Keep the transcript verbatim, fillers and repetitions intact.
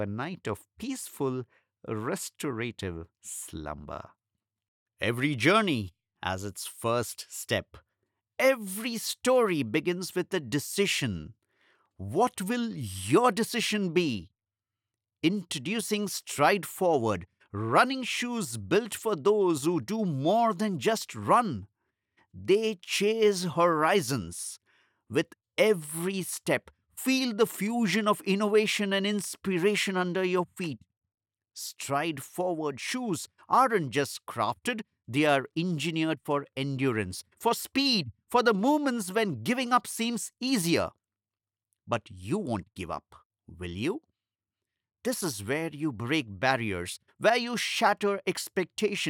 a night of peaceful, restorative slumber. Every journey has its first step. Every story begins with a decision. What will your decision be? Introducing Stride Forward, running shoes built for those who do more than just run. They chase horizons. With every step, feel the fusion of innovation and inspiration under your feet. Stride Forward shoes aren't just crafted, they are engineered for endurance, for speed, for the moments when giving up seems easier. But you won't give up, will you? This is where you break barriers, where you shatter expectations